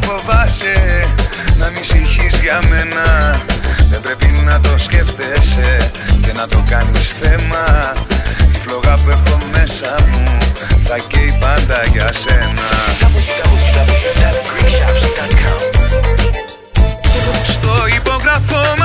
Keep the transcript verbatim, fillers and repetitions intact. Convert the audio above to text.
φοβάσαι να ανησυχείς για μένα. Δεν πρέπει να το σκέφτεσαι και να το κάνεις θέμα. Η φλόγα που έχω μέσα μου θα καίει πάντα για σένα. Στο υπογραφώ